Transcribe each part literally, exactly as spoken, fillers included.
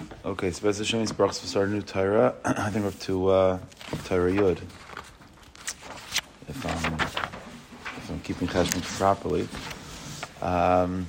Okay, so Bez Hashem is brachas for starting a new Torah. I think we're up to uh, Torah Yud. If I'm, if I'm keeping cheshbon properly. Um,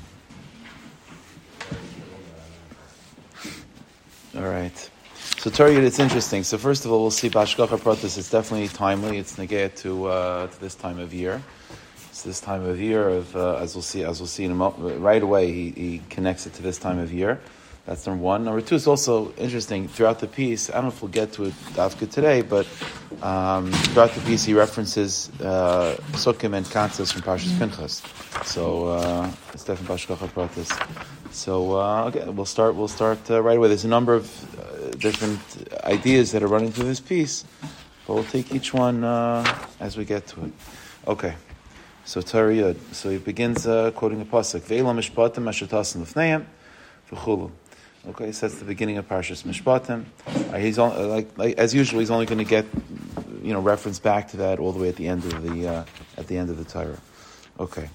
all right. So Torah Yud, it's interesting. So first of all, we'll see Bashgacha Pratis. It's definitely timely. It's negayah to uh, to this time of year. It's this time of year of uh, as we'll see as we'll see in a moment. Right away, he, he connects it to this time of year. That's number one. Number two is also interesting. Throughout the piece, I don't know if we'll get to it dafka today, but um, throughout the piece he references uh, Sukkim and Kansas from Parshas Pinchas. So uh, it's definitely Bashgacha Pratis. So uh, okay, we'll start. We'll start uh, right away. There's a number of uh, different ideas that are running through this piece, but we'll take each one uh, as we get to it. Okay. So Torah Yud. So he begins uh, quoting a pasuk. Ve'elam mishpatim asher tasim lefneim v'chulu. Okay, so that's the beginning of Parshas Mishpatim. Uh, he's on, uh, like, like as usual. He's only going to get, you know, reference back to that all the way at the end of the uh, at the end of the Torah. Okay.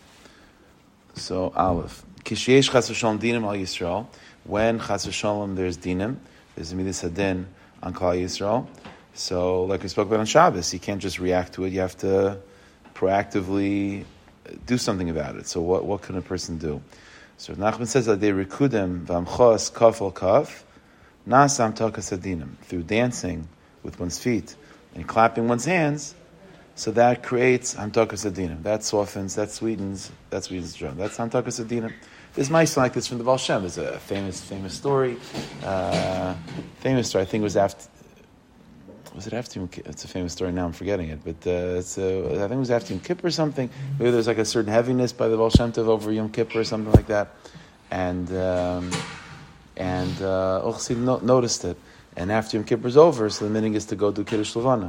So Aleph. Kisheyesh chas v'shalom dinim al Yisrael. When chas v'shalom there's dinim, there's a midas hadin on Klal Yisrael. So, like we spoke about on Shabbos, you can't just react to it. You have to proactively do something about it. So, what what can a person do? So Nachman says that they rikudim v'amchos kaf al kaf nasam takas adinim, through dancing with one's feet and clapping one's hands. So that creates hamtakas adinim. That softens, that sweetens, that sweetens the drum. That's hamtakas adinim. There's mice like this from the Baal Shem. There's a famous, famous story. Uh, famous story. I think it was after. Was it after Yom Kippur? It's a famous story now. I'm forgetting it, but uh, it's a, I think it was after Yom Kippur or something. Maybe there's like a certain heaviness by the Baal Shem Tov over Yom Kippur or something like that, and um, and uh, Ochsid no, noticed it. And after Yom Kippur's over, so the meaning is to go do Kiddush Levana.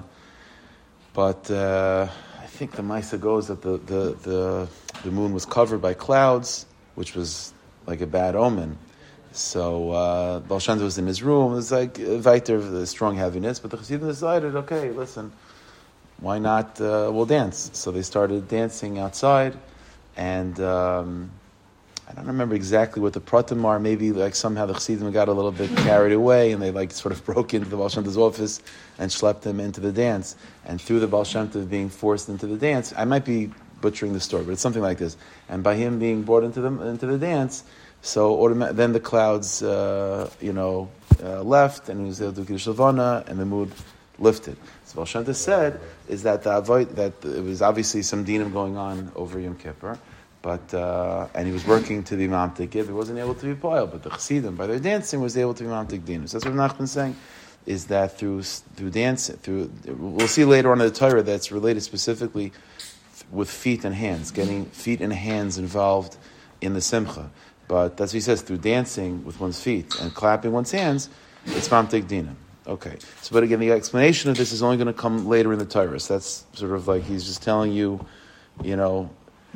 But uh, I think the Maisa goes that the, the the the moon was covered by clouds, which was like a bad omen. So uh, Baal Shem Tov was in his room. It was like a weiter of the strong heaviness. But the Chassidim decided, okay, listen, why not? Uh, we'll dance. So they started dancing outside, and um, I don't remember exactly what the pratim are. Maybe like somehow the Chassidim got a little bit carried away, and they like sort of broke into the Baal Shem Tov's office and schlepped him into the dance. And through the Baal Shem Tov being forced into the dance, I might be butchering the story, but it's something like this. And by him being brought into the into the dance. So automa- then the clouds, uh, you know, uh, left, and he was able to do Kiddush Levana, and the mood lifted. So Baal Shem Tov said is that the avoid, that it was obviously some dinim going on over Yom Kippur, but uh, and he was working to be mamtik. He wasn't able to be poil, but the Chassidim by their dancing was able to be mamtik dinim. So that's what Nachman's saying, is that through through dancing, through we'll see later on in the Torah that's related specifically with feet and hands, getting feet and hands involved in the simcha. But that's what he says, through dancing with one's feet and clapping one's hands, it's mamtik dinim. Okay. So, but again, the explanation of this is only going to come later in the Torah. So that's sort of like he's just telling you, you know,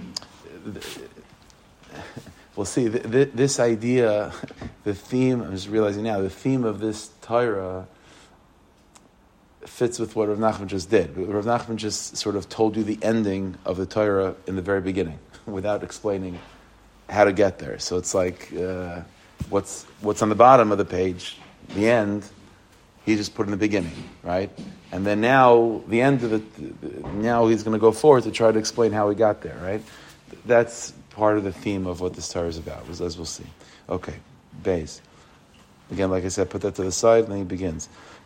we'll see, this idea, the theme, I'm just realizing now, the theme of this Torah fits with what Rav Nachman just did. Rav Nachman just sort of told you the ending of the Torah in the very beginning, without explaining how to get there. So it's like uh, what's what's on the bottom of the page, the end, he just put in the beginning, right? And then now the end of it, now he's going to go forward to try to explain how he got there, right? That's part of the theme of what this Torah is about, as we'll see. Okay, Beis. Again, like I said, put that to the side, and then he begins.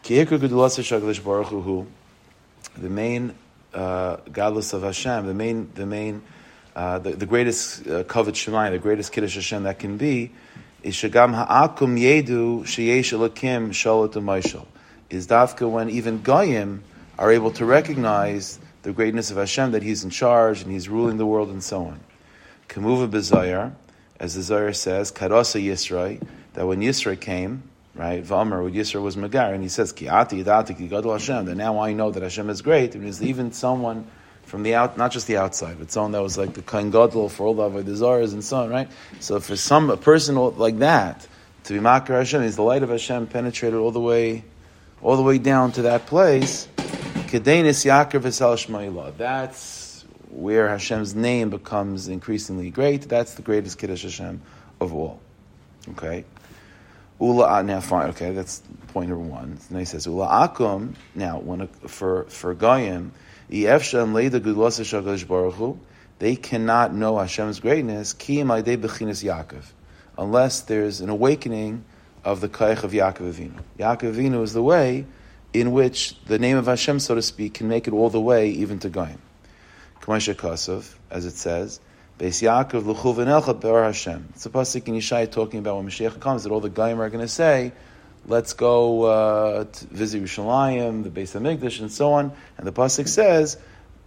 The main uh, godless of Hashem, the main the main Uh, the, the greatest uh, kavod shemayim, the greatest kiddush Hashem that can be, is shagam ha'akum yedu sheyesh elakim shalot u'mayshal. Is dafka when even goyim are able to recognize the greatness of Hashem, that He's in charge and He's ruling the world and so on. Kemuva b'Zayar, as the Zayar says, karasa Yisroi, that when Yisroi came, right, V'amar, when Yisroi was Megar, and he says, ki ati yidati ki gadol Hashem, that now I know that Hashem is great, and is even someone from the out, not just the outside, but someone that was like the Kohen Gadol for all the Avodah Zaras and so on, right? So for some a person like that to be Makar Hashem, is the light of Hashem penetrated all the way, all the way down to that place. Kedenis Yakar V'Sal Shma'ila. That's where Hashem's name becomes increasingly great. That's the greatest Kiddush Hashem of all. Okay. Ula now fine. Okay, that's point number one. Then he says Ula akum. Now, when a, for for Goyim, Efshan leida gudlas Hakadosh Baruch Hu, they cannot know Hashem's greatness. Ki ma'idei bechinas Yaakov, unless there's an awakening of the Kaich of Yaakov Avinu. Yaakov Avinu is the way in which the name of Hashem, so to speak, can make it all the way even to Goyim. K'may shekasov, as it says, Beis Yaakov l'chu v'nelcha be'or Hashem. It's a pasuk in Yeshaya talking about when Mashiach comes, that all the Goyim are going to say, let's go uh, to visit Yerushalayim, the Beis HaMikdash, and so on. And the pasuk says,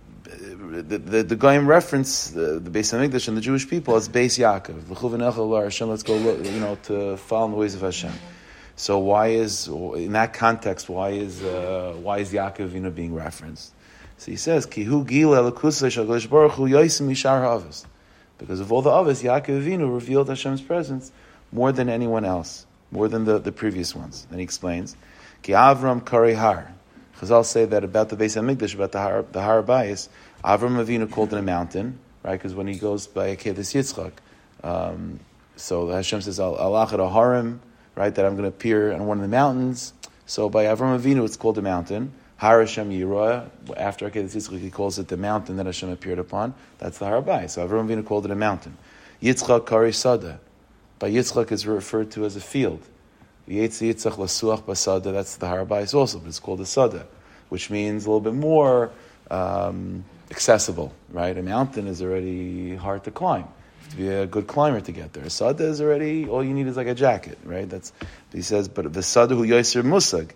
the, the, the Goyim reference the, the Beis HaMikdash and the Jewish people as Beis Yaakov. L'chu v'nelcha be'or Hashem, let's go, you know, to follow in the ways of Hashem. So why is, in that context, why is uh, why is Yaakov, you know, being referenced? So he says, Kihu gila l'kusay shagolish baruch hu yoisim mishar ha'avos. Because of all the others, Yaakov Avinu revealed Hashem's presence more than anyone else, more than the, the previous ones. Then he explains, Ki Avram Kari Har. Chazal say that about the Beis HaMikdash, about the Har, the Har Bayis, Avram Avinu called it a mountain, right? Because when he goes by Akedas Yitzchak, um, so Hashem says, Alach et Harim, right? That I'm going to appear on one of the mountains. So by Avram Avinu, it's called a mountain. Har Hashem Yiroah, after Akedas Yitzchak, he calls it the mountain that Hashem appeared upon. That's the Har Bayis. So Avram Avinu called it a mountain. Yitzchak Kari Sada. By Yitzchak is referred to as a field. Yetzi Yitzchak Lasuach Basada, that's the Har Bayis also, but it's called a Sada, which means a little bit more um, accessible, right? A mountain is already hard to climb. You have to be a good climber to get there. A Sada is already, all you need is like a jacket, right? That's, he says, but the Sada hu Yosir Musag.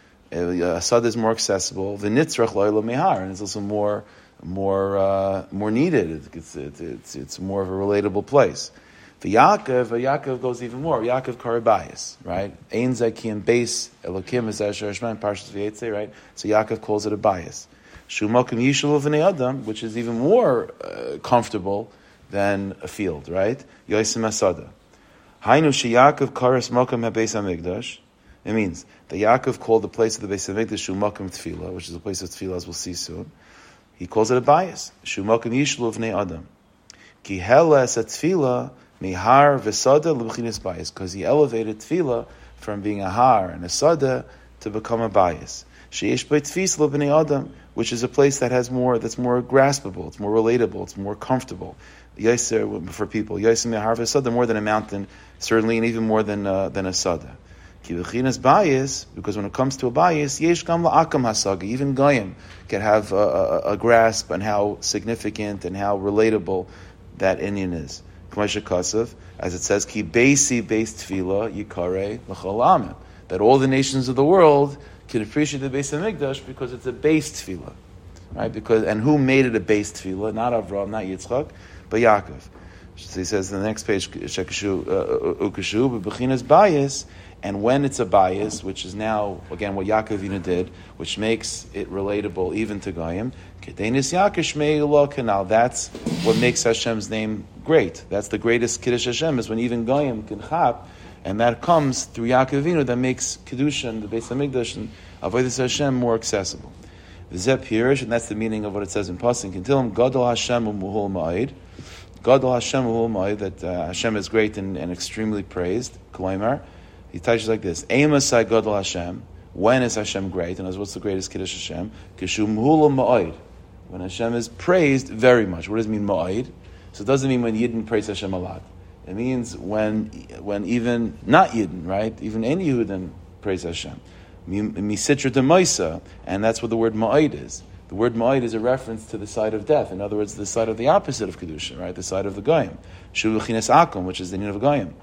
A Sada is more accessible. The Nitzrach Lo'ila Mehar, and it's also more, more, uh, more needed. It's, it's, it's, it's more of a relatable place. The Yaakov, Yaakov goes even more. Yaakov Karibayis, right? Ein Zakim Beis Elokim Esher Hashman Parshas Vayetze, right? So Yaakov calls it a bias. Shumakim Yishul V'nei Adam, which is even more uh, comfortable than a field, right? Yosim Asada. Hainu Sheyakov Karas Mokim HaBeis HaMikdash. It means that Yaakov called the place of the Beis HaMikdash Shumakim Tefillah, which is a place of Tefillah, as we'll see soon. He calls it a bias. Shumakim Yishlu V'nei Adam. Ki heles at Tefillah mihar v'sada l'b'chinas bias, because he elevated Tefillah from being a har and a sada to become a bias. Sheyesh b'ei tefis l'b'nei Adam, which is a place that has more, that's more graspable, it's more relatable, it's more comfortable. Yaiser for people. Yaiser mihar v'sada, more than a mountain, certainly, and even more than uh, than a sada. Kivichinas bias, because when it comes to a bias, yesh gam la'akam hasaga, even Goyim can have a, a, a grasp on how significant and how relatable that Indian is. K'may shekasav, as it says, ki beisi beis tefillah yikare l'chol amim, that all the nations of the world can appreciate the Beis HaMikdash because it's a beis tefillah, right? Because and who made it a beis tefillah? Not Avraham, not Yitzchak, but Yaakov. So he says in the next page, shekashu ukashu b'bechinas bias. And when it's a bias, which is now, again, what Yaakov Avinu did, which makes it relatable even to Goyim, Kedenis Yaakov Shmei Eloka, now that's what makes Hashem's name great. That's the greatest Kiddush Hashem, is when even Goyim can chap, and that comes through Yaakov Avinu, that makes Kiddushin, the Beis HaMikdash, and Avodas Hashem more accessible. V'zeh Pirish, and that's the meaning of what it says in Pasuk, Kintilim, Gadol Hashem u'muhul ma'id, Gadol Hashem u'muhul ma'id, that uh, Hashem is great and, and extremely praised, K'laimar. He touches like this: Eimasai Gadol Hashem. When is Hashem great? And what's the greatest Kiddush Hashem? Kishum Hula Ma'id. When Hashem is praised very much. What does it mean Ma'id? So it doesn't mean when Yidden praise Hashem a lot. It means when when even not Yidden, right? Even any Yidden praise Hashem. Misitra de Moisa, and that's what the word Ma'id is. The word Ma'id is a reference to the side of death. In other words, the side of the opposite of Kedusha, right? The side of the Goyim. Shu Chines Akum, which is the name of Goyim.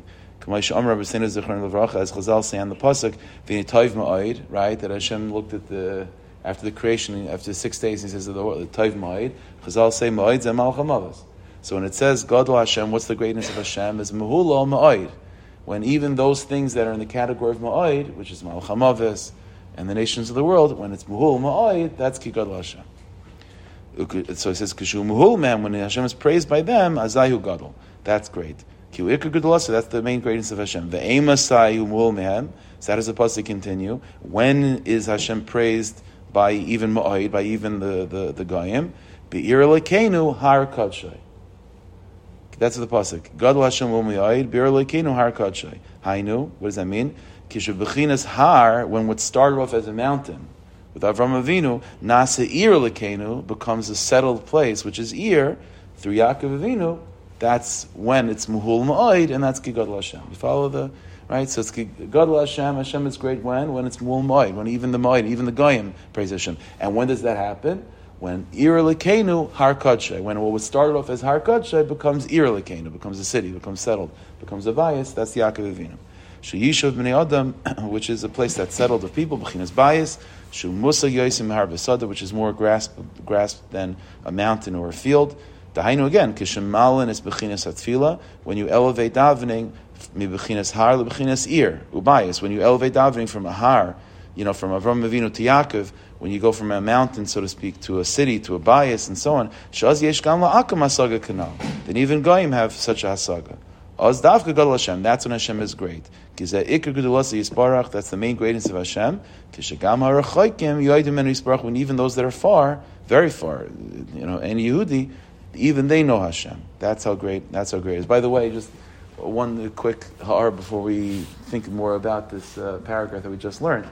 As Chazal say on the pasuk, "V'nitayv ma'id," right? That Hashem looked at the after the creation, after six days, He says the tayv ma'id. Chazal say ma'id zeh malach hamavos. So when it says Gadol Hashem, what's the greatness of Hashem? Is mehulo ma'id. When even those things that are in the category of ma'id, which is malach hamavos and the nations of the world, when it's mehul ma'id, that's ki Gadol Hashem. So it says kishu mehul man, when Hashem is praised by them, azayu gadol. That's great. So that's the main greatness of Hashem. The Eimasai umul mehem. So how does the pasuk continue? When is Hashem praised by even Ma'id, by even the the, the Goyim? Be'ir lekenu har kadshay. That's the pasuk. Gadol Hashem u'miyayid bir lekeinu har kadshay. Hainu. What does that mean? Kishu b'chinas har, when what started off as a mountain with Avram Avinu, nasa ir lekeinu becomes a settled place, which is ir through Yaakov Avinu. That's when it's muhul ma'oid, and that's ki Gadol Hashem. You follow the right? So it's ki Gadol Hashem. Hashem is great when when it's muhul ma'oid, when even the ma'oid, even the goyim praise Hashem. And when does that happen? When Ir Lekenu Har Kadshay, when what was started off as Har Kadshay becomes Ir Lekenu, becomes a city, becomes settled, becomes a bayis, that's Yaakov Avinu. Sheyishav Bnei Adam, which is a place that's settled of people, B'chinas bayis, Shu Musa Yosim Har Besada, which is more grasped, grasped than a mountain or a field. Dahainu again, Kishemalin is B'chinas Atfila, when you elevate davening, Mi B'chinas Har, B'chinas Ir, Ubayis, when you elevate davening from a Har, you know, from Avram Avinu to Yaakov, when you go from a mountain, so to speak, to a city, to a bayis, and so on, Shaz yesh gam la'akam hasaga kanal. Then even goyim have such a hasaga. Oz davka gadol Hashem. That's when Hashem is great. Kizeh ikar gedulasa yisparach. That's the main greatness of Hashem. Kishagam harachoykim yoidim menu yisparach. When even those that are far, very far, you know, any Yehudi, even they know Hashem. That's how great. That's how great it is. By the way, just one quick har before we think more about this uh, paragraph that we just learned.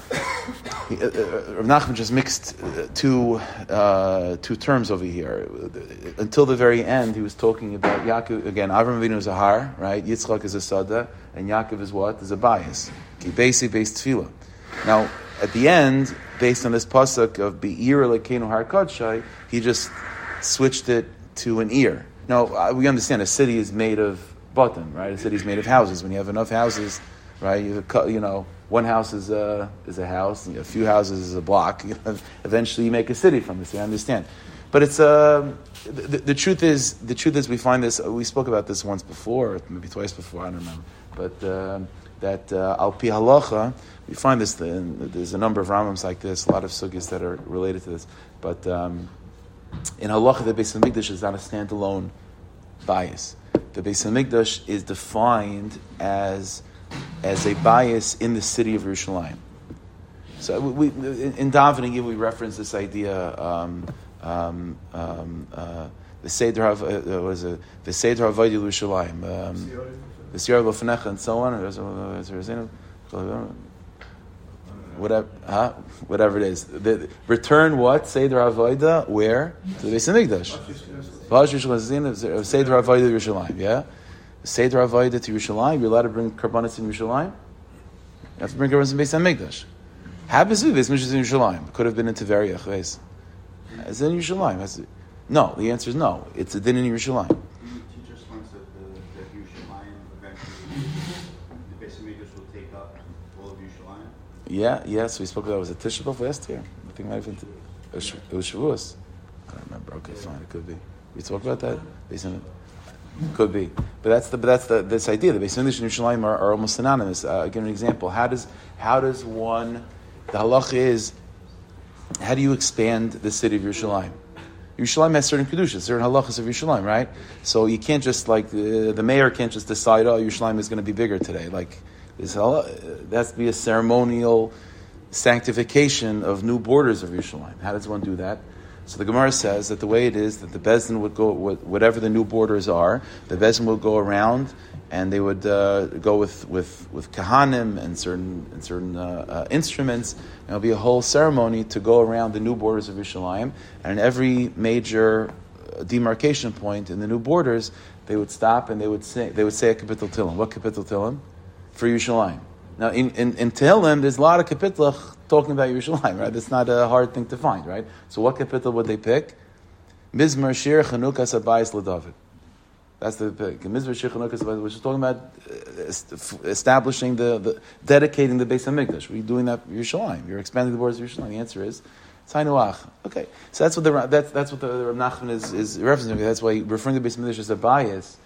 He, uh, Rav Nachman just mixed uh, two uh, two terms over here. Until the very end, he was talking about Yaakov again. Avram Avinu is a har, right? Yitzchak is a sada, and Yaakov is what? Is a bias. Kibesi based tefillah. Now, at the end, based on this pasuk of Be'ir Lekenu Har Kadshay, he just switched it to an ear. Now, we understand a city is made of bottom, right? A city is made of houses. When you have enough houses, right? You, you know. One house is a is a house, a few houses is a block. You know, eventually, you make a city from this. I understand, but it's uh, the, the truth is the truth is we find this. We spoke about this once before, maybe twice before. I don't remember, but uh, that uh, al pi halacha, we find this. There's a number of Rambams like this, a lot of sugis that are related to this. But um, in halacha, the Beis Hamikdash is not a standalone bias. The Beis Hamikdash is defined as as a bias in the city of Yerushalayim. So we, we in davening, we reference this idea. Um, um, um, uh, the Seder of uh, was a the Seder Avodah Yerushalayim, the Siyar Lofnecha, and so on. Whatever, huh? Whatever it is. The, return what Seder Avodah where to the Beis Hamikdash. Seder Avodah Yerushalayim. Yeah. Seder Avodah to Yerushalayim, you're allowed to bring karbanos in Yerushalayim. You have to bring karbanos in Beis Hamikdash. Happens to be Beis Hamikdash in Yerushalayim. Could have been in Tiberia. It's in Yerushalayim. No, the answer is no. It's a din in Yerushalayim. The teacher explains that the, that Yerushalayim eventually, the Beis Hamikdash will take up all of Yerushalayim. Yeah, yes, we spoke about it. Was it Tisha B'Av last year? I think it might have been. It was Shavuos. I don't remember. Okay, fine. It could be. We talked about that. Beis Hamikdash. Could be, but that's the but that's the this idea. The Beis Hamikdash and Yerushalayim are, are almost synonymous. Uh, I'll give an example. How does how does one the halach is? How do you expand the city of Yerushalayim? Yerushalayim has certain kedushas, certain halachas of Yerushalayim, right? So you can't just like the, the mayor can't just decide, oh, Yerushalayim is going to be bigger today. Like this, there has to be a ceremonial sanctification of new borders of Yerushalayim. How does one do that? So the Gemara says that the way it is that the Bezdin would go, whatever the new borders are, the Bezdin would go around and they would uh, go with, with, with kahanim and certain and certain uh, uh, instruments. And there'll be a whole ceremony to go around the new borders of Yerushalayim. And in every major demarcation point in the new borders, they would stop and they would say they would say a kapitel Tehillim. What kapitel Tehillim? For Yerushalayim. Now, in, in, in Tehillim, there's a lot of kapitel talking about Yerushalayim, right? That's not a hard thing to find, right? So what kapitel would they pick? Mizmar Shir Chanukas Abayis LeDavid. That's the pick. Mizmar Shir Chanukas Abayis, which is talking about establishing the, the dedicating the Beis Hamikdash. We're doing that Yerushalayim. You're expanding the borders of Yerushalayim. The answer is Tzainuach. Okay, so that's what the that's that's what the, the Rav Nachman is is referencing. That's why referring to Beis Hamikdash as a bias.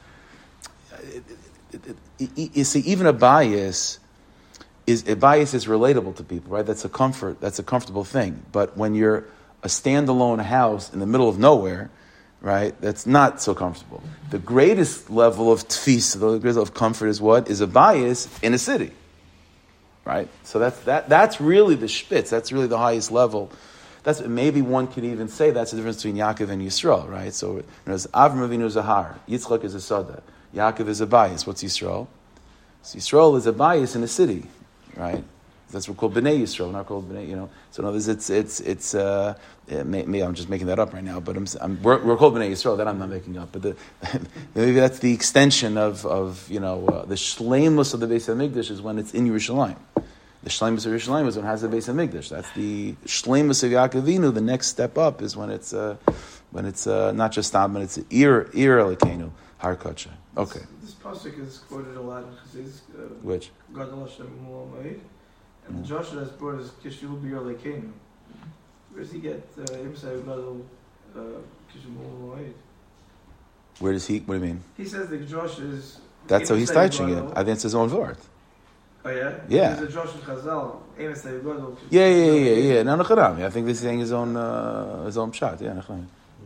You see, even a bias. Is a bias is relatable to people, right? That's a comfort. That's a comfortable thing. But when you're a standalone house in the middle of nowhere, right? That's not so comfortable. The greatest level of tfis, the greatest level of comfort is what is a bias in a city, right? So that's that. That's really the spitz. That's really the highest level. that's maybe one could even say that's the difference between Yaakov and Yisrael, right? So, you know, Avram Avinu is a har, Yitzchak is a sada, Yaakov is a bayis. What's Yisrael? So Yisrael is a bayis in a city, right? That's what we're called Bnei Yisrael, not called Bnei, you know. So in other words, it's, it's, it's, uh, yeah, maybe I'm just making that up right now, but I'm, I'm, we're, we're called Bnei Yisrael, that I'm not making up. But the, maybe that's the extension of, of you know, uh, the shleimus of the Beis HaMikdash is when it's in Yerushalayim. The shleimus of Yerushalayim is when it has the Beis HaMikdash. That's the shleimus of Yaakov Avinu. The next step up is when it's, uh, when it's uh, not just Stam, but it's Ir, Ir Elokeinu, Har Kodesh. Okay. This, this pasuk is quoted a lot in Chazis. Uh, Which? Gadol Hashem Mu'al Ma'id. And the Joshua that's brought is Kishul B'Yer Lekeinu. Where does he get Imsai Gadol Kishul Mu'al Ma'id? Where does he, what do you mean? He says that Joshua is... That's how he's touching it. I think it's his own word. Oh yeah? Yeah. There's a Joshua Chazal, Imsai Gadol. Yeah, yeah, yeah, yeah, yeah. No, no, I think this is saying his own, uh, his own pshat. Yeah, no,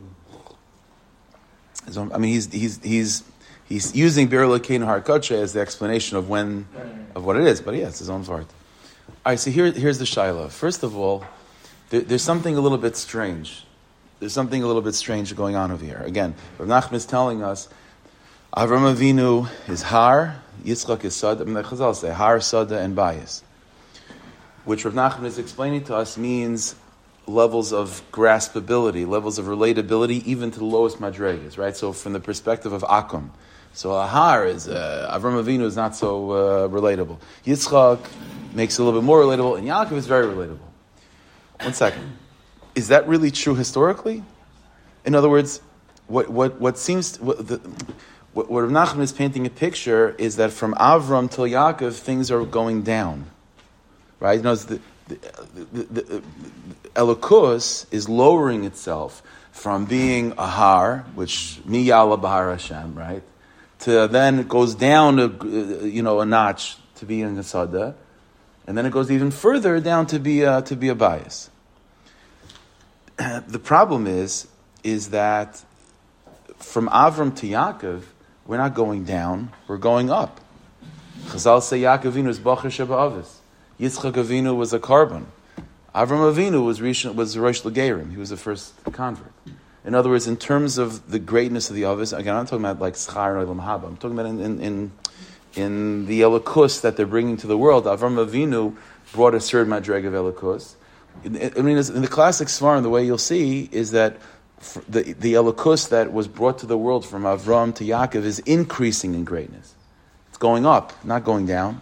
his own, I mean, he's, he's, he's, he's using B'Yer Lekeinu Har Kodesh as the explanation of when, of what it is. But yeah, it's his own word. All right, so here, here's the Shaila. First of all, there, there's something a little bit strange. There's something a little bit strange going on over here. Again, Rav Nachman is telling us, Avram Avinu is Har, Yitzchak is Sada, I mean, the Chazal say, Har, Sada, and Bayis. Which Rav Nachman is explaining to us means levels of graspability, levels of relatability, even to the lowest madregas, right? So from the perspective of Akum. So Ahar is, uh, Avram Avinu is not so uh, relatable. Yitzchak makes it a little bit more relatable, and Yaakov is very relatable. One second. Is that really true historically? In other words, what what what seems what the, what, what Rav Nachman is painting a picture is that from Avram till Yaakov things are going down, right? You know, the the, the, the, the Elokus is lowering itself from being a har, which mi yala b'har Hashem, right, to then it goes down a, you know a notch to be in the Sada. And then it goes even further down to be uh, to be a bias. The problem is, is that from Avram to Yaakov, we're not going down, we're going up. Chazal say Yaakov Avinu is Bachar Sheba'avis. Yitzchak Avinu was a carbon. Avram Avinu was Rish, was Rosh Legerim. He was the first convert. In other words, in terms of the greatness of the Avis, again, I'm not talking about like Schar and Olam Haba. I'm talking about in, in, in In the Elokus that they're bringing to the world. Avram Avinu brought a certain madreg of Elokus. I mean, in the classic Svarim, the way you'll see is that the the Elokus that was brought to the world from Avram to Yaakov is increasing in greatness. It's going up, not going down.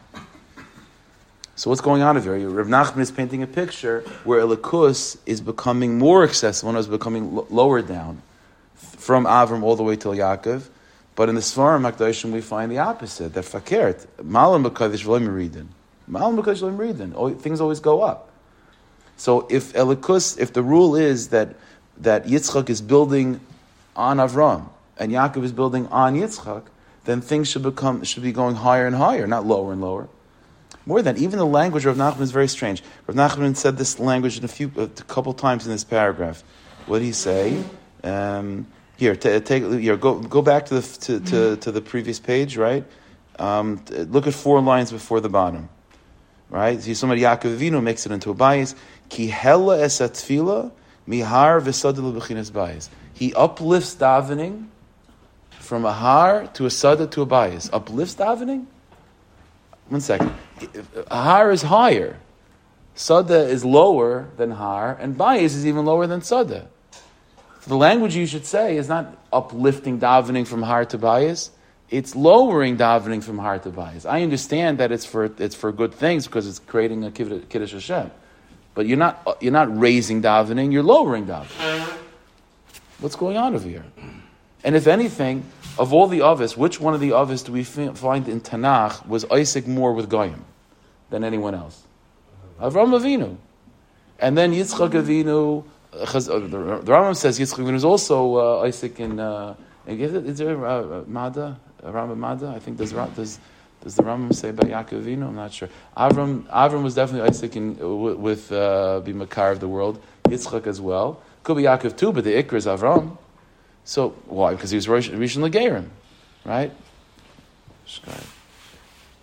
So what's going on over here? Rav Nachman is painting a picture where Elokus is becoming more accessible and is becoming l- lower down from Avram all the way till Yaakov. But in the Svarim Hakdoshim we find the opposite. That fakert malam b'kadosh v'lo meridin, malam b'kadosh v'lo meridin. Things always go up. So if Elikus, if the rule is that that Yitzchak is building on Avram and Yaakov is building on Yitzchak, then things should become should be going higher and higher, not lower and lower. More than even the language of Rav Nachman is very strange. Rav Nachman said this language in a few a couple times in this paragraph. What did he say? Um, Here, t- take here. Go go back to the to, to, to the previous page, right? Um, t- look at four lines before the bottom, right? See, somebody Yaakov Avinu makes it into a bias. Ki hella es atfila mihar v'sadel b'chinas bias. He uplifts davening from a har to a sada to a bias. Uplifts davening. One second. A har is higher. Sada is lower than har, and bias is even lower than sada. The language you should say is not uplifting davening from har to bias. It's lowering davening from har to bias. I understand that it's for it's for good things because it's creating a kiddush Hashem, but you're not you're not raising davening. You're lowering davening. What's going on over here? And if anything, of all the Avis, which one of the Avis do we find in Tanakh was Isaac more with Goyim than anyone else? Avram Avinu, and then Yitzchak Avinu. The Rambam says Yitzchak Avinu is also uh, Isaac in. Uh, is there uh, Mada? Rambam Mada? I think does does does the Rambam say about Yaakov Avinu? I'm not sure. Avram Avram was definitely Isaac in uh, with uh, Bimakar of the world. Yitzchak as well. Could be Yaakov too, but the Ikra is Avram. So why? Because he was Rishon Legerim, right?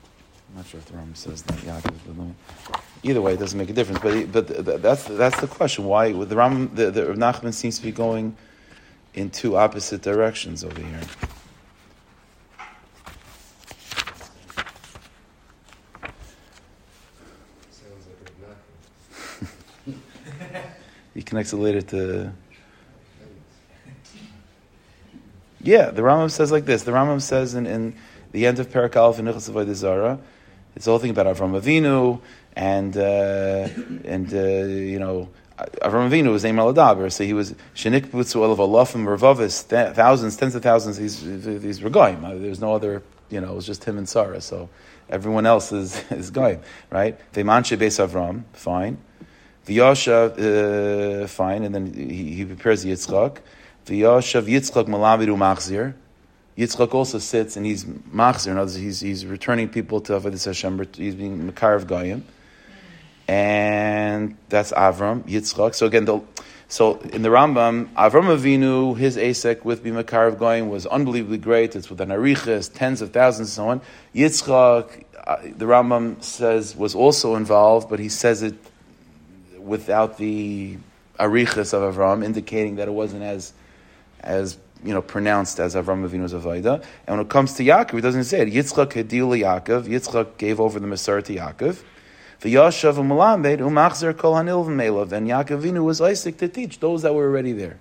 I'm not sure if the Rambam says that. Yaakov, but either way, it doesn't make a difference. But but that's that's the question. Why the Rambam, the, the Rav Nachman seems to be going in two opposite directions over here. Sounds like Rav Nachman. He connects it later to. Yeah, the Rambam says like this. The Rambam says in, in the end of Perek Aleph in Nichos Avodah Zarah, it's the whole thing about Avram Avinu and uh, and uh, you know Avram Avinu was Eimer Ladaber, so he was Shenik Butzu Olav Alafim Ravavis, thousands, tens of thousands. These these were goyim. There was no other, you know, it was just him and Sarah. So everyone else is is goyim, right? Veimanche Beis Avram, fine. V'yashav, uh, fine, and then he, he prepares the Yitzchak. V'yashav Yitzchak Malavidu Machzir. Yitzchak also sits and he's Machzir. In other words, he's he's returning people to Avodas Hashem. He's being Makar of Goyim, and that's Avram Yitzchak. So again, the, so in the Rambam, Avram Avinu, his Asek with being Makar of Goyim was unbelievably great. It's with an arichas, tens of thousands, and so on. Yitzchak, uh, the Rambam says, was also involved, but he says it without the arichas of Avram, indicating that it wasn't as, as you know, pronounced as Avram Avinu's Avodah. And when it comes to Yaakov, he doesn't say it. Yitzchak hedil Yaakov. Yitzchak gave over the Masar to Yaakov. V'yashav u'melamed u'machzer kol hanil v'melav. And Yaakov Avinu was Isaac to teach those that were already there.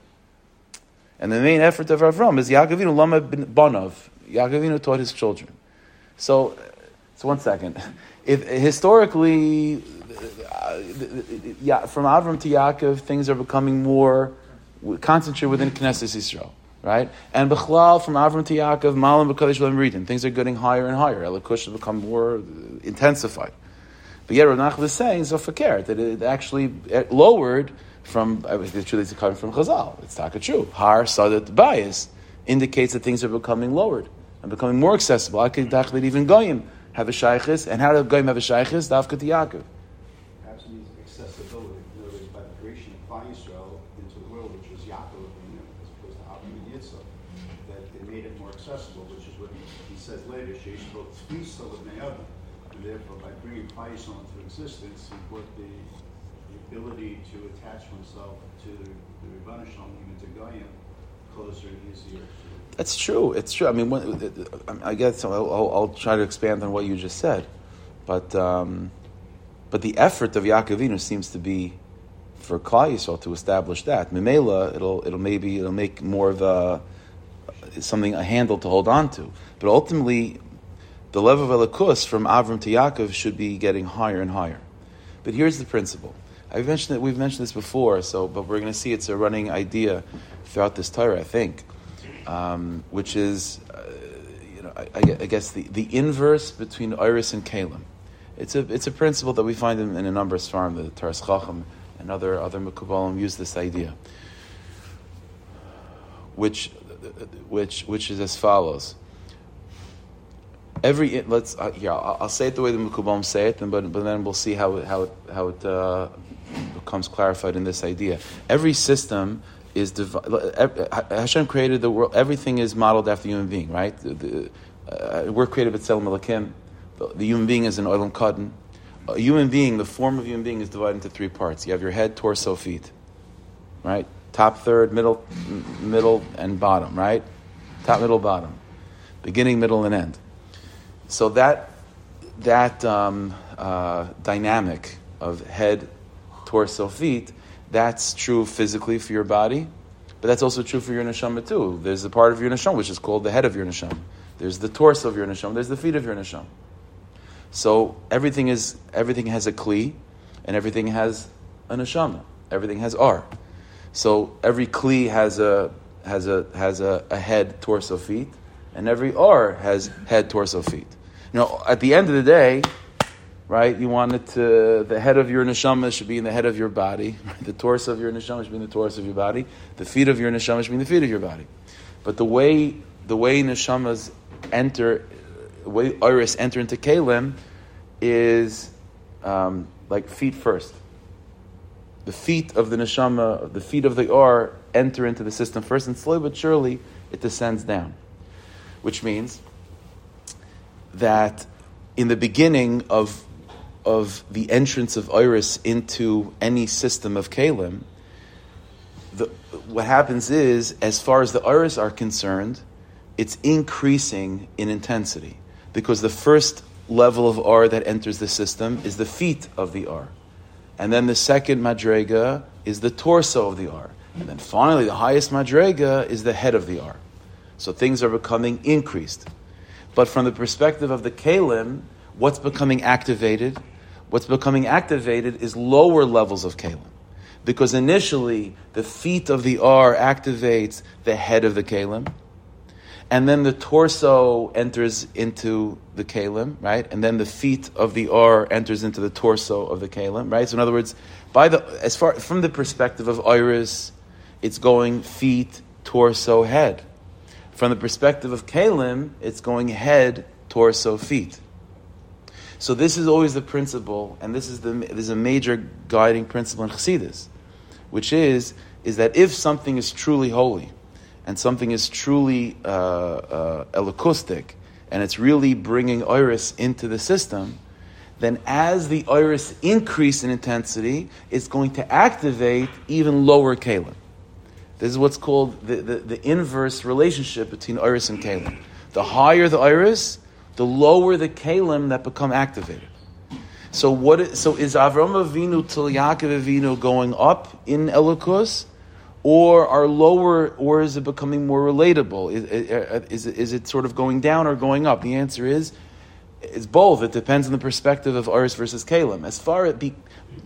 And the main effort of Avram is Yaakov Avinu lama banav. Yaakov Avinu taught his children. So, so one second. If historically, uh, yeah, from Avram to Yaakov, things are becoming more concentrated within Knesset Yisrael, right? And Bechlal, from Avram to Yaakov, Malam B'Kodesh L'Em Ridin, things are getting higher and higher. Elikush has become more intensified. But yet, Rav Nachman is saying, Zofakir, that it actually it lowered from, the truth is coming from Chazal. It's not true. Har Sadat Bias indicates that things are becoming lowered and becoming more accessible. I could actually even Goyim have a shaykhis, and how do Goyim have a shaykhis? Dafka to Yaakov. Perhaps it means accessibility. In other words, by the creation of Klal Yisrael into the world, which was Yaakov as opposed to Avram and Yitzchak, that it made it more accessible, which is what he, he says later, Sheish spoke Tfisa L'Bnei Adam. And therefore, by bringing Klal Yisrael into existence, he brought the, the ability to attach oneself to the, the Rebbeinu Shalom, even to Goyim, closer and easier. That's true. It's true. I mean, I guess I'll, I'll, I'll try to expand on what you just said, but um, but the effort of Yaakov Avinu seems to be for Klal Yisrael to establish that. Mimela, it'll it'll maybe it'll make more of a something a handle to hold on to. But ultimately, the level of Elikus from Avram to Yaakov should be getting higher and higher. But here's the principle. I've mentioned it. We've mentioned this before. So, but we're going to see it's a running idea throughout this Torah, I think. Um, which is, uh, you know, I, I guess the, the inverse between Iris and Kalim. It's a it's a principle that we find in, in a number of Sfarim, the Taras Chacham and other other Mekubalim use this idea, which which which is as follows. Every let's uh, yeah, I'll, I'll say it the way the Mekubalim say it, and but but then we'll see how it, how it, how it uh, becomes clarified in this idea. Every system is divi- Hashem created the world. Everything is modeled after the human being, right? The, the, uh, we're created with Tzelem Elokim. The, the human being is an Olam Kadon. A human being, the form of human being, is divided into three parts. You have your head, torso, feet, right? Top third, middle, m- middle, and bottom, right? Top, middle, bottom, beginning, middle, and end. So that that um, uh, dynamic of head, torso, feet. That's true physically for your body, but that's also true for your neshama too. There's the part of your neshama which is called the head of your neshama. There's the torso of your neshama. There's the feet of your neshama. So everything is everything has a kli, and everything has a neshama. Everything has ar. So every kli has a has a has a, a head, torso, feet, and every ar has head, torso, feet. You know, at the end of the day, right? You want it to, the head of your neshama should be in the head of your body. The torso of your neshama should be in the torso of your body. The feet of your neshama should be in the feet of your body. But the way the way neshamas enter, the way iris enter into kalim, is um, like feet first. The feet of the neshama, the feet of the or enter into the system first, and slowly but surely it descends down. Which means that in the beginning of of the entrance of Iris into any system of Kalim, the, what happens is, as far as the Iris are concerned, it's increasing in intensity. Because the first level of R that enters the system is the feet of the R. And then the second Madrega is the torso of the R. And then finally, the highest Madrega is the head of the R. So things are becoming increased. But from the perspective of the Kalim, what's becoming activated? What's becoming activated is lower levels of Kalim. Because initially, the feet of the R activates the head of the Kalim. And then the torso enters into the Kalim, right? And then the feet of the R enters into the torso of the Kalim, right? So in other words, by the as far from the perspective of Iris, it's going feet, torso, head. From the perspective of Kalim, it's going head, torso, feet. So this is always the principle, and this is the this is a major guiding principle in Chassidus, which is is that if something is truly holy, and something is truly uh, uh, elokustic, and it's really bringing Iris into the system, then as the Iris increase in intensity, it's going to activate even lower Kalim. This is what's called the, the, the inverse relationship between Iris and Kalim. The higher the Iris, the lower the Kalim that become activated. So what? Is, so is Avram Avinu till Yaakov Avinu going up in Elokus, or are lower, or is it becoming more relatable? Is, is, is it sort of going down or going up? The answer is, it's both. It depends on the perspective of Iris versus Kalim. As far as be,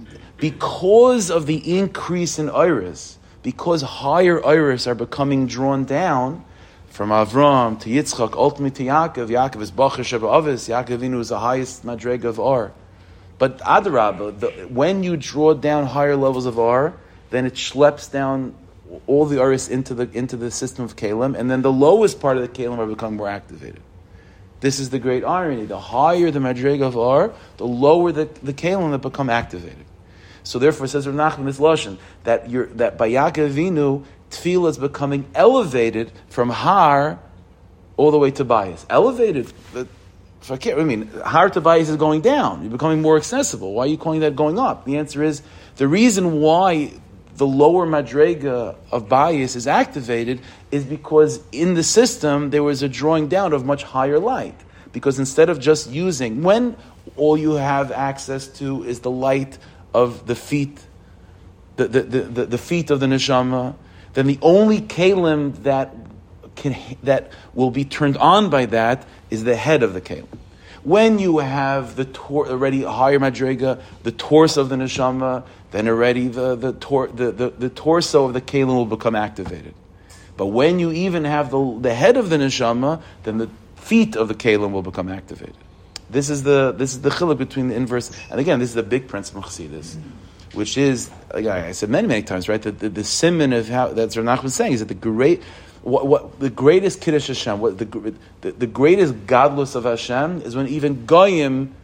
because of the increase in Iris, because higher Iris are becoming drawn down from Avram to Yitzchak, ultimately to Yaakov. Yaakov is Bachar Sheba Avis. Yaakov Avinu is the highest madrega of R. But Adarabah, when you draw down higher levels of R, then it schleps down all the Iris into the into the system of Kalim, and then the lowest part of the Kalim are becoming more activated. This is the great irony. The higher the madrega of R, the lower the, the Kalim that become activated. So therefore, says Rav Nachman this lashon that you're, that by Yaakov Avinu, tefillah is becoming elevated from Har all the way to Bayis. Elevated. If I can't, I mean, Har to Bayis is going down. You're becoming more accessible. Why are you calling that going up? The answer is the reason why the lower madrega of Bayis is activated is because in the system there was a drawing down of much higher light. Because instead of just using, when all you have access to is the light of the feet, the, the, the, the, the feet of the neshama, then the only kalim that can that will be turned on by that is the head of the kalim. When you have the tor- already higher madrega, the torso of the neshama, then already the the, tor- the, the the torso of the kalim will become activated. But when you even have the the head of the neshama, then the feet of the kalim will become activated. This is the this is the chiluk between the inverse, and again, this is the big principle of Chassidus, which is, like I said many many times, right? That the, the simon of how that Rav Nachman was saying is that the great, what, what the greatest kiddush Hashem, what the the, the greatest godless of Hashem is when even goyim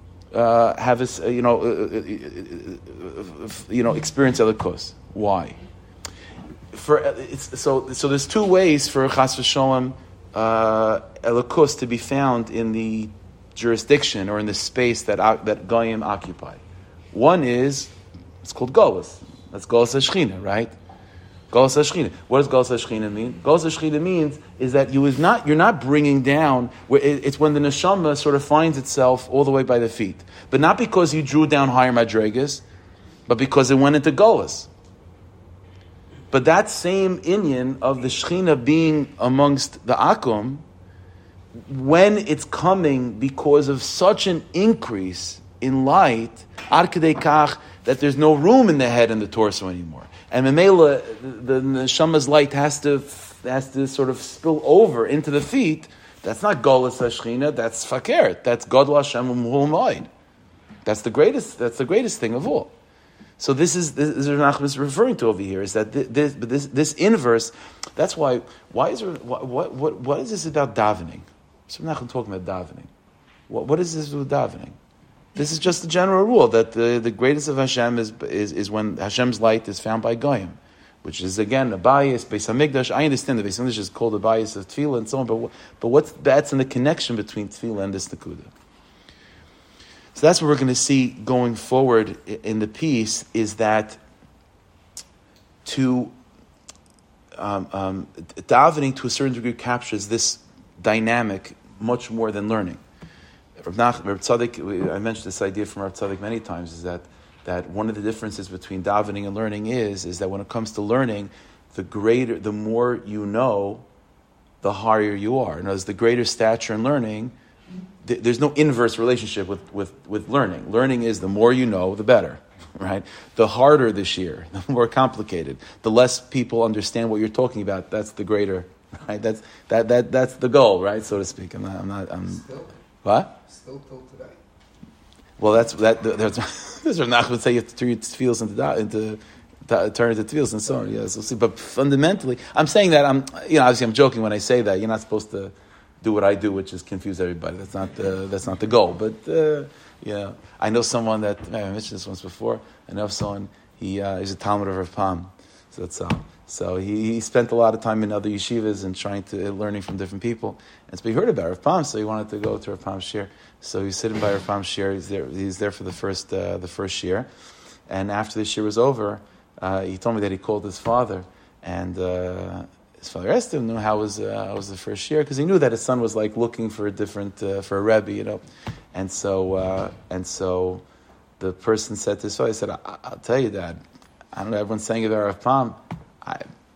uh, have this, uh, you know, uh, uh, uh, you know, experience elikos. Why? For it's so so. There's two ways for chas v'sholem uh, elikos to be found in the jurisdiction or in the space that uh, that goyim occupy. One is, it's called Golus. That's Golus HaShechina, right? Golus HaShechina. What does Golus HaShechina mean? Golus HaShechina means is that you is not you're not bringing down. It's when the neshama sort of finds itself all the way by the feet, but not because you drew down higher madregas, but because it went into Golus. But that same inyan of the Shechina being amongst the Akum, when it's coming because of such an increase in light, ad kedei kach, that there's no room in the head and the torso anymore, and Memela, the, the neshama's light has to has to sort of spill over into the feet. That's not Golus HaShechina. That's fakert. That's Gadol Hashem U'Mehul Moed. That's the greatest. That's the greatest thing of all. So this is this is what Nachman is referring to over here, is that this but this this inverse. That's why why is there, what what what what is this about davening? So we're not going to talk about davening. What, what is this with davening? This is just the general rule that the, the greatest of Hashem is, is is when Hashem's light is found by Goyim, which is again a bias, Beis Hamikdash. I understand the Beis Hamikdash is called a bias of Tefillah and so on, but but what's that's in the connection between Tefillah and this Nakuda? So that's what we're going to see going forward in the piece, is that to um, um, davening to a certain degree captures this dynamic much more than learning. Rav Nach, Rav Tzadok, I mentioned this idea from Rav Tzadok many times, is that that one of the differences between davening and learning is is that when it comes to learning, the greater, the more you know, the higher you are. In other words, the greater stature in learning, th- there's no inverse relationship with, with, with learning. Learning is the more you know, the better, right? The harder the sheer, the more complicated, the less people understand what you're talking about. That's the greater, right? That's that that that's the goal, right? So to speak. I'm not. I'm not. I'm, Still, what? still till today. Well, that's that. That's Mister Nachman would say you have to turn your tefillos into into turn into tefillos and so on. Yes, we'll see. But fundamentally, I'm saying that I'm. You know, obviously, I'm joking when I say that. You're not supposed to do what I do, which is confuse everybody. That's not the that's not the goal. But uh, you know, I know someone that I mentioned this once before. I know someone. He uh, is a Talmud of Rav Pam. So that's all. So he, he spent a lot of time in other yeshivas and trying to learning from different people. And so he heard about Rav Pam, so he wanted to go to Rav Pam's shir. So he's sitting by Rav Pam's shir. He's there. He's there for the first uh, the first shir, and after the shir was over, uh, he told me that he called his father, and uh, his father asked him, "How was uh, how was the first shir?" Because he knew that his son was like looking for a different uh, for a rebbe, you know, and so uh, and so the person said to his father, he said, I- "I'll tell you, Dad. I don't know. Everyone's saying about Rav Pam. I,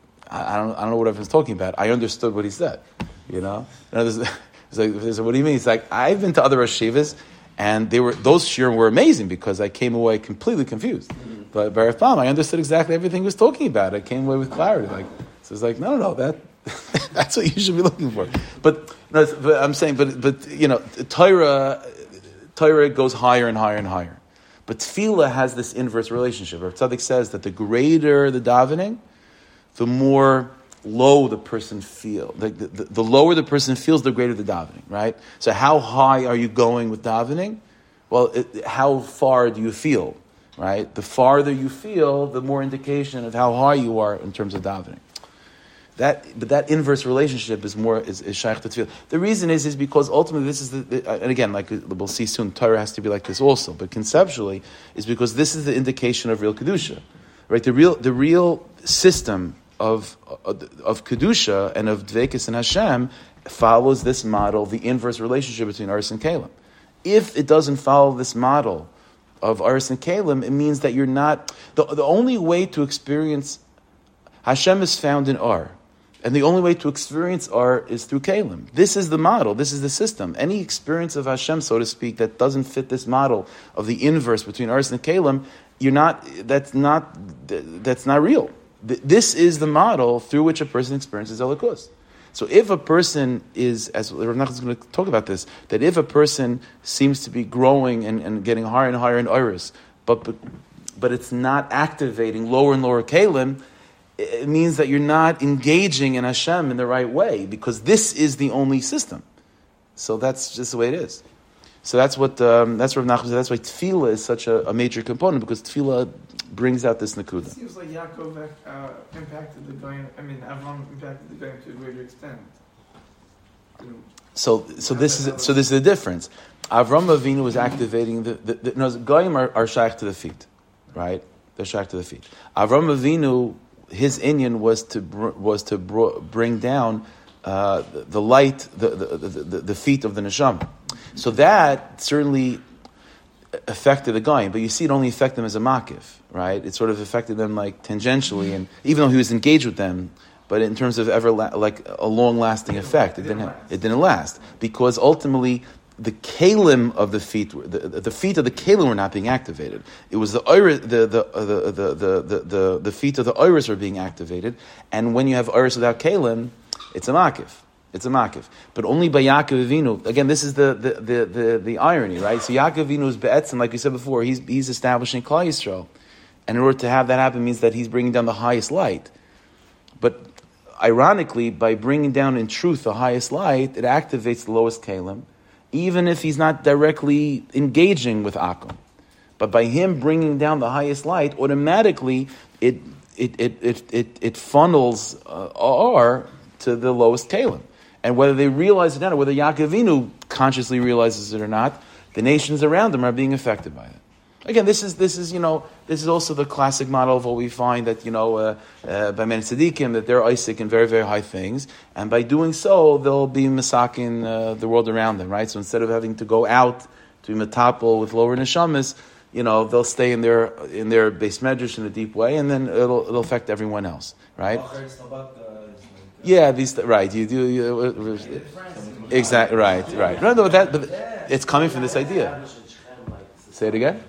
I don't, I don't know what everyone's talking about. I understood what he said, you know." And He's like, he said, "What do you mean?" He's like, "I've been to other yeshivas, and they were those shir were amazing because I came away completely confused. Mm-hmm. But by Rav Pam, I understood exactly everything he was talking about. I came away with clarity." Like, so it's like, no, no, no, that that's what you should be looking for. But, no, but I'm saying, but but you know, Torah, Torah goes higher and higher and higher. But tefillah has this inverse relationship. Rav Tzadok says that the greater the davening, the more low the person feels. The, the, the lower the person feels, the greater the davening, right? So how high are you going with davening? Well, it, how far do you feel, right? The farther you feel, the more indication of how high you are in terms of davening. That, but that inverse relationship is more is, is shaykh to tefillah. The reason is is because ultimately this is the, the and again, like we'll see soon, Torah has to be like this also. But conceptually, is because this is the indication of real kedusha, right? The real the real system of of kedusha and of dveikus and Hashem follows this model, the inverse relationship between Aris and Kalim. If it doesn't follow this model of Aris and Kalim, it means that you're not the the only way to experience Hashem is found in Ar. And the only way to experience Ar is through Kalim. This is the model. This is the system. Any experience of Hashem, so to speak, that doesn't fit this model of the inverse between Aris and Kalim, you're not. That's not. That's not real. This is the model through which a person experiences Elokus. So if a person is, as Rav Nachman is going to talk about this, that if a person seems to be growing and, and getting higher and higher in Aris, but, but but it's not activating lower and lower Kalim, it means that you're not engaging in Hashem in the right way, because this is the only system. So that's just the way it is. So that's what um, that's what Rav Nachman said. That's why tefillah is such a, a major component, because tefillah brings out this nakuda. It seems like Yaakov uh, impacted the Goyim. I mean, Avram impacted the Goyim to a greater extent. So, so this is so this is the difference. Avram Avinu was activating the the, the no, Goyim are, are shaykh to the feet, right? They're shaykh to the feet. Avram Avinu, his inyan was to br- was to br- bring down uh, the, the light, the the, the the the feet of the neshama. So that certainly affected the Goyim, but you see it only affected them as a makif, right? It sort of affected them like tangentially, and even though he was engaged with them, but in terms of ever la- like a long lasting effect, it didn't. It didn't last, because ultimately the kalim of the feet, the, the feet of the kalim were not being activated. It was the iris, the the the the the the, the feet of the iris were being activated, and when you have iris without kalim, it's a makif. It's a makif. But only by Yaakov Avinu. Again, this is the the, the, the, the irony, right? So Yaakov Avinu is be'etzim, like we said before, he's he's establishing Klal Yisrael. And in order to have that happen means that he's bringing down the highest light. But ironically, by bringing down in truth the highest light, it activates the lowest kalim, even if he's not directly engaging with Akum. But by him bringing down the highest light, automatically it it it it it, it funnels uh, R to the lowest kalim. And whether they realize it or not, or whether Yaakov Avinu consciously realizes it or not, the nations around them are being affected by it. Again, this is this is you know this is also the classic model of what we find that you know uh, uh, by many tzaddikim that they're Isaac in very very high things, and by doing so they'll be masakin uh, the world around them, right? So instead of having to go out to be metapel with lower neshamas, you know they'll stay in their in their base medrash in a deep way, and then it'll it'll affect everyone else, right? Yeah, these right. You do you, uh, exactly right, right. No, no, that but it's coming from this idea. Say it again.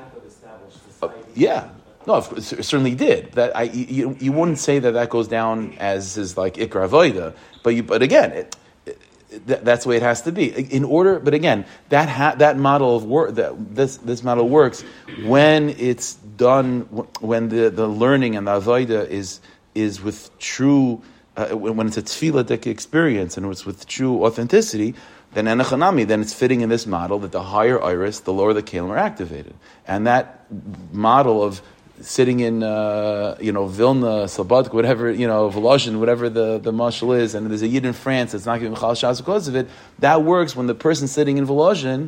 Uh, yeah, no, it certainly did. That I you, you wouldn't say that that goes down as is like ikra avoda, but you but again, it, it, that, that's the way it has to be. In order, but again, that ha, that model of work that this this model works when it's done when the, the learning and the avoda is is with true uh, when it's a tefillah experience and it's with true authenticity. Then enochanami, then it's fitting in this model that the higher iris, the lower the kalim are activated, and that model of sitting in, uh, you know, Vilna, Slobodka, whatever, you know, Volozhin, whatever the, the mashal is, and there's a yid in France that's not giving chal shas because of it. That works when the person sitting in Volozhin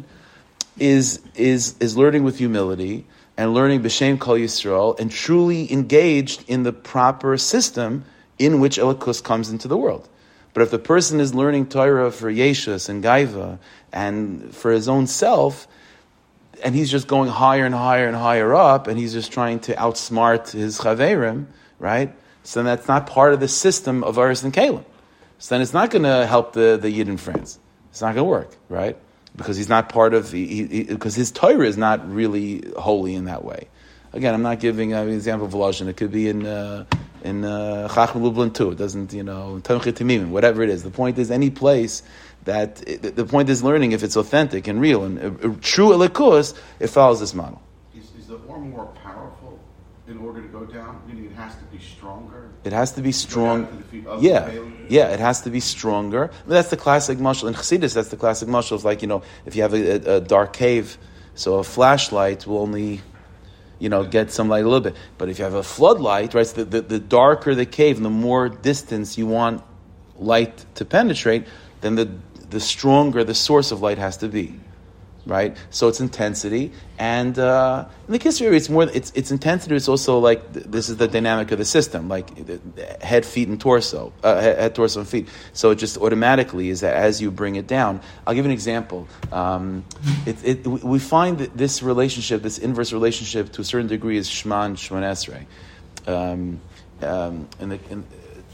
is is is learning with humility and learning b'shem kol Yisrael and truly engaged in the proper system in which Elikus comes into the world. But if the person is learning Torah for Yeshus and Gaiva and for his own self, and he's just going higher and higher and higher up, and he's just trying to outsmart his Chaverim, right? So then that's not part of the system of Aris and Kalim. So then it's not going to help the, the Yid in France. It's not going to work, right? Because he's not part of, he, he, because his Torah is not really holy in that way. Again, I'm not giving an example of Volozhin. It could be in... Uh, in Chacham Lublin too. It doesn't, you know, Tomchei Temimim, whatever it is. The point is any place that, the point is learning if it's authentic and real and uh, true elikus, it follows this model. Is, is the ore more powerful in order to go down? Meaning it has to be stronger? It has to be strong. Yeah, yeah, it has to be stronger. But that's the classic mashal. In Chassidus, that's the classic mashal. It's like, you know, if you have a, a, a dark cave, so a flashlight will only... you know, get some light a little bit. But if you have a floodlight, right, so the, the, the darker the cave and the more distance you want light to penetrate, then the the stronger the source of light has to be, right? So it's intensity. And uh, in the Kisser, it's more, it's it's intensity. It's also like, this is the dynamic of the system, like head, feet, and torso, uh, head, torso, and feet. So it just automatically is that as you bring it down. I'll give you an example. Um, it, it, we find that this relationship, this inverse relationship, to a certain degree, is Shema and Shemon Esrei. Um, um, in the in,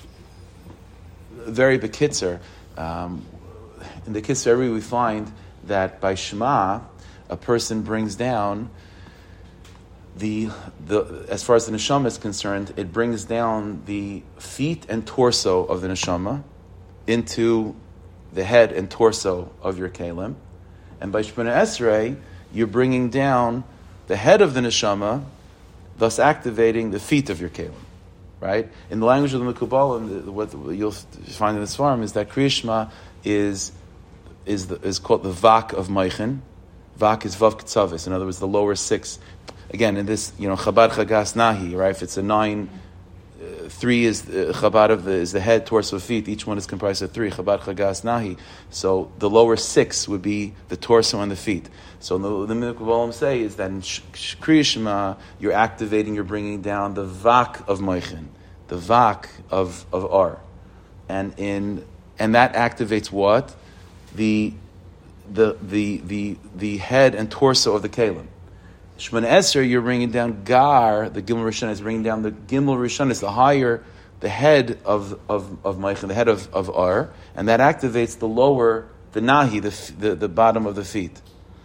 very bekitzer, um, in the Kisser, we find that by Shema, a person brings down the the as far as the neshama is concerned, it brings down the feet and torso of the neshama into the head and torso of your kalim, and by Shemona Esrei, you're bringing down the head of the neshama, thus activating the feet of your kalim. Right? In the language of the Mekubalim, what you'll find in this farm is that Kriya Shema is is the, is called the Vak of Meichen. Vak is Vav Ketzavis. In other words, the lower six. Again, in this, you know, Chabad Chagas Nahi, right? If it's a nine, uh, three is uh, Chabad of the is the head, torso, feet. Each one is comprised of three. Chabad Chagas Nahi. So the lower six would be the torso and the feet. So the the Mekubalim say is that in Kriya Shema, you're activating, you're bringing down the Vak of Meichen, the Vak of of Ar, and in and that activates what? The, the the the the head and torso of the kalim. Shemona Esrei, you're bringing down Gar, the Gimel Rishon is bringing down the Gimel Rishon is the higher, the head of of of Meichen, the head of, of Ar, and that activates the lower, the Nahi, the the, the bottom of the feet.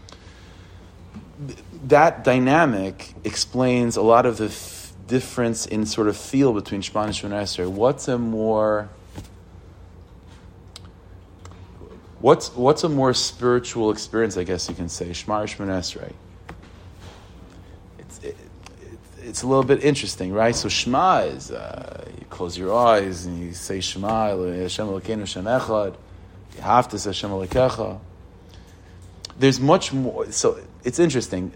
That dynamic explains a lot of the f- difference in sort of feel between Shema and Shemona Esrei. What's a more What's what's a more spiritual experience, I guess you can say, Shema or Shemona Esrei? It's it, it, it's a little bit interesting, right? So Shema is uh, you close your eyes and you say Shema, Hashem Elokeinu Hashem Echad. You have to say Hashem Elokecha. There's much more. So it's interesting.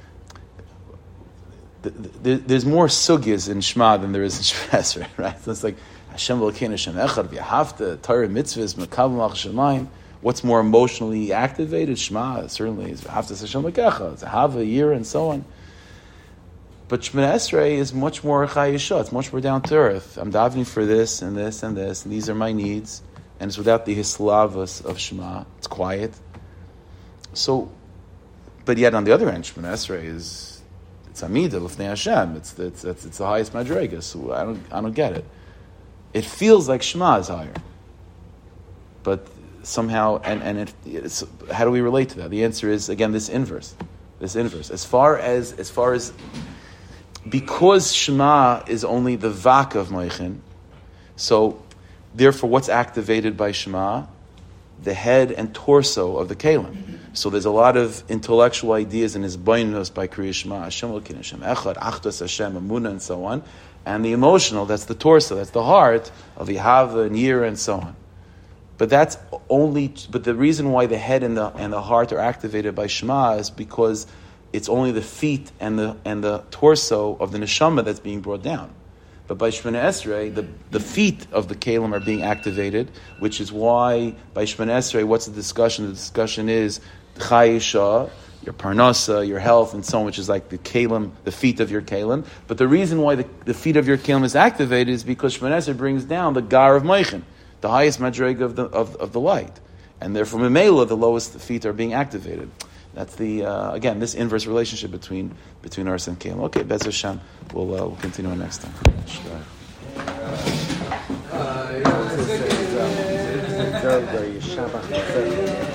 There's more sugyas in Shema than there is in Shemona Esrei, right? So it's like Hashem Elokeinu Hashem Echad. You have to Torah mitzvahs, Mekav Malach Shemayim. What's more emotionally activated? Shema certainly is Haftas Hashem Lekecha. It's a Hava, year, and so on. But Shemona Esrei is much more Chayisha. It's much more down to earth. I'm davening for this and this and this, and these are my needs. And it's without the hislavas of Shema. It's quiet. So, but yet on the other hand, Shemona Esrei is it's Amida L'fnei Hashem. It's the, it's, it's it's the highest madrega. So I don't I don't get it. It feels like Shema is higher, but somehow and and it, it's, how do we relate to that? The answer is again this inverse, this inverse. As far as as far as because Shema is only the vak of Moichin, so therefore what's activated by Shema? The head and torso of the Kalim. So there's a lot of intellectual ideas in his bainus by Kriya Shema, Hashem Elokeinu, Hashem Echad, Achdus Hashem, Emunah, and so on. And the emotional, that's the torso, that's the heart of Yehava and Yira and so on. But that's only. But the reason why the head and the and the heart are activated by Shema is because it's only the feet and the and the torso of the neshama that's being brought down. But by Shemona Esrei, the, the feet of the Kalim are being activated, which is why by Shemona Esrei, what's the discussion? The discussion is Chayisha, your Parnasa, your health, and so on, which is like the Kalim, the feet of your Kalim. But the reason why the, the feet of your Kalim is activated is because Shemona Esrei brings down the Gar of Meichin, the highest madrega of the of, of the light. And therefore, Memela, the lowest feet are being activated. That's the, uh, again, this inverse relationship between between Ars and Kalim. Okay, Bez Hashem, we'll, uh, we'll continue next time. Uh, yeah,